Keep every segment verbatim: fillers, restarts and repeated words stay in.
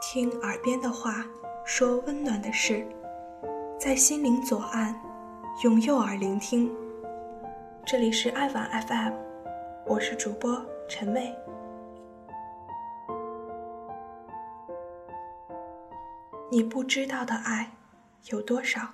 听耳边的话，说温暖的事，在心灵左岸，用右耳聆听。这里是爱晚 F M， 我是主播陈妹。你不知道的爱有多少？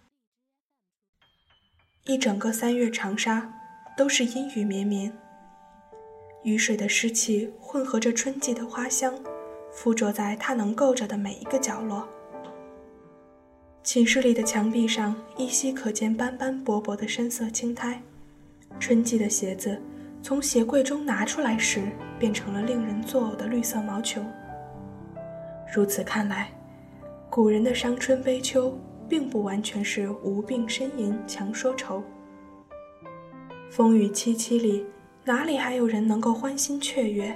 一整个三月长沙都是阴雨绵绵，雨水的湿气混合着春季的花香，附着在它能够着的每一个角落。寝室里的墙壁上依稀可见斑斑驳驳的深色青苔，春季的鞋子从鞋柜中拿出来时变成了令人作呕的绿色毛球。如此看来，古人的伤春悲秋并不完全是无病呻吟强说愁。风雨凄凄里，哪里还有人能够欢欣雀跃？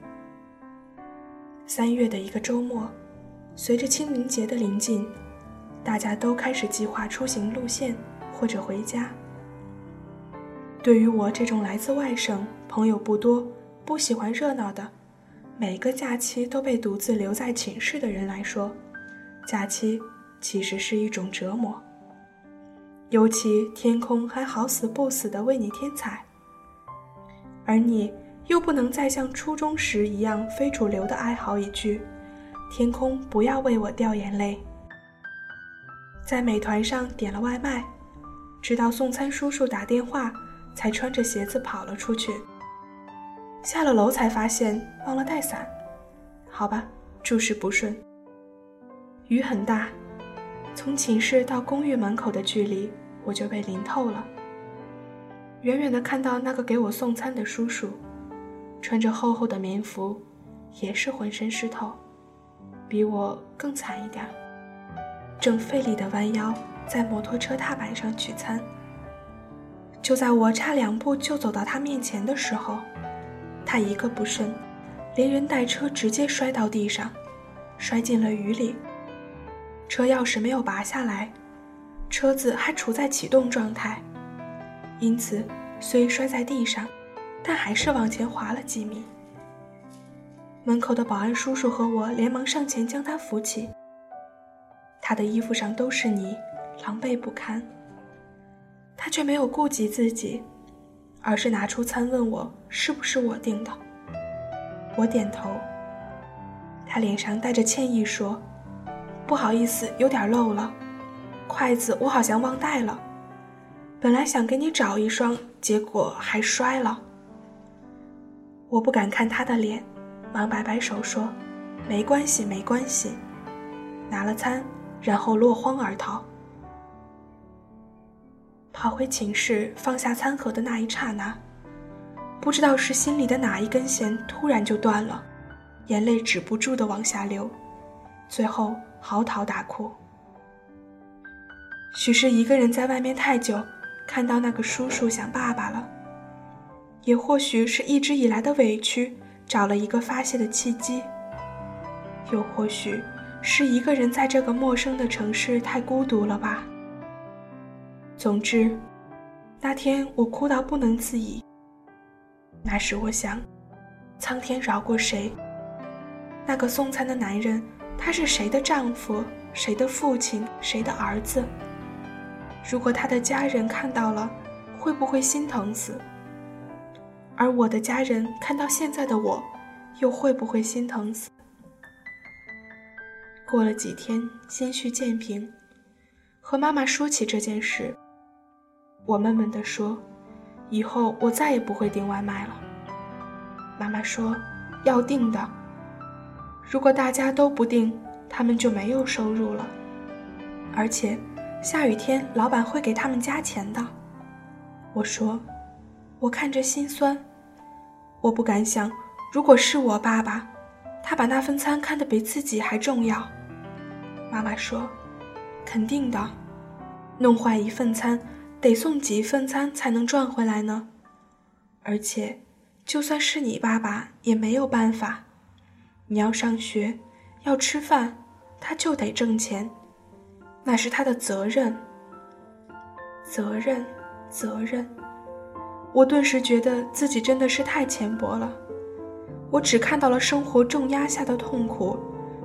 三月的一个周末，随着清明节的临近，大家都开始计划出行路线或者回家。对于我这种来自外省、朋友不多、不喜欢热闹的，每个假期都被独自留在寝室的人来说，假期其实是一种折磨。尤其天空还好死不死地为你添彩，而你又不能再像初中时一样非主流地哀嚎一句，天空不要为我掉眼泪。在美团上点了外卖，直到送餐叔叔打电话，才穿着鞋子跑了出去。下了楼才发现忘了带伞，好吧，诸事不顺。雨很大，从寝室到公寓门口的距离我就被淋透了。远远地看到那个给我送餐的叔叔，穿着厚厚的棉服，也是浑身湿透，比我更惨一点，正费力地弯腰在摩托车踏板上取餐。就在我差两步就走到他面前的时候，他一个不慎，连人带车直接摔到地上，摔进了雨里。车钥匙没有拔下来，车子还处在启动状态，因此虽摔在地上，但还是往前滑了几米。门口的保安叔叔和我连忙上前将他扶起，他的衣服上都是泥，狼狈不堪。他却没有顾及自己，而是拿出餐问我是不是我订的。我点头，他脸上带着歉意说，不好意思，有点漏了，筷子我好像忘带了，本来想给你找一双，结果还摔了。我不敢看他的脸，忙摆摆手说，没关系没关系，拿了餐，然后落荒而逃。跑回寝室放下餐盒的那一刹那，不知道是心里的哪一根弦突然就断了，眼泪止不住地往下流，最后嚎啕大哭。许是一个人在外面太久，看到那个叔叔想爸爸了，也或许是一直以来的委屈找了一个发泄的契机，又或许是一个人在这个陌生的城市太孤独了吧。总之，那天我哭到不能自已。那时我想，苍天饶过谁？那个送餐的男人，他是谁的丈夫？谁的父亲？谁的儿子？如果他的家人看到了，会不会心疼死？而我的家人看到现在的我，又会不会心疼死？过了几天，心绪渐平，和妈妈说起这件事，我闷闷地说，以后我再也不会订外卖了。妈妈说，要订的，如果大家都不订，他们就没有收入了，而且下雨天老板会给他们加钱的。我说，我看着心酸，我不敢想，如果是我爸爸，他把那份餐看得比自己还重要。妈妈说，肯定的，弄坏一份餐得送几份餐才能赚回来呢？而且就算是你爸爸也没有办法，你要上学，要吃饭，他就得挣钱，那是他的责任。责任，责任，我顿时觉得自己真的是太浅薄了。我只看到了生活重压下的痛苦，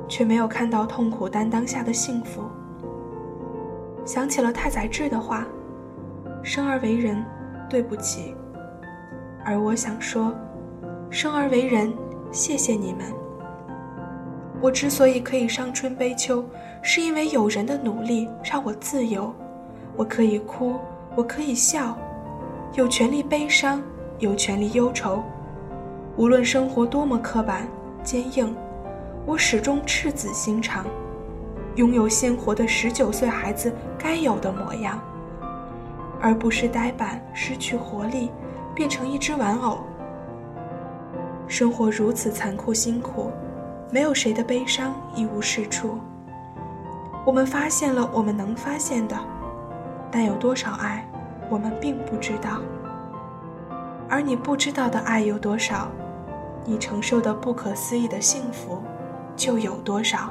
却没有看到痛苦担当下的幸福。想起了太宰治的话，生而为人，对不起。而我想说，生而为人，谢谢你们。我之所以可以伤春悲秋，是因为有人的努力让我自由。我可以哭，我可以笑，有权利悲伤，有权利忧愁。无论生活多么刻板坚硬，我始终赤子心肠，拥有鲜活的十九岁孩子该有的模样，而不是呆板失去活力，变成一只玩偶。生活如此残酷辛苦，没有谁的悲伤一无是处。我们发现了我们能发现的，但有多少爱我们并不知道。而你不知道的爱有多少，你承受的不可思议的幸福就有多少。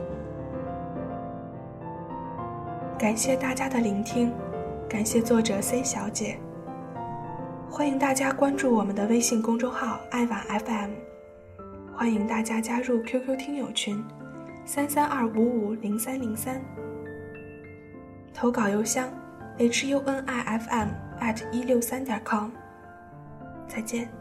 感谢大家的聆听，感谢作者 C 小姐。欢迎大家关注我们的微信公众号爱晚 F M， 欢迎大家加入 Q Q 听友群三三二五五零三零三，投稿邮箱 H U N I F M at 一六三点com。再见。